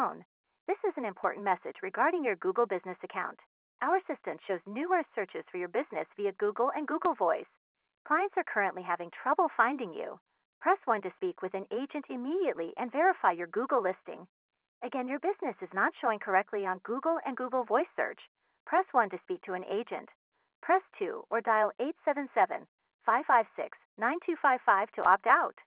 This is an important message regarding your Google Business account. Our assistant shows numerous searches for your business via Google and Google Voice. Clients are currently having trouble finding you. Press 1 to speak with an agent immediately and verify your Google listing. Again, your business is not showing correctly on Google and Google Voice search. Press 1 to speak to an agent. Press 2 or dial 877 556 9255 to opt out.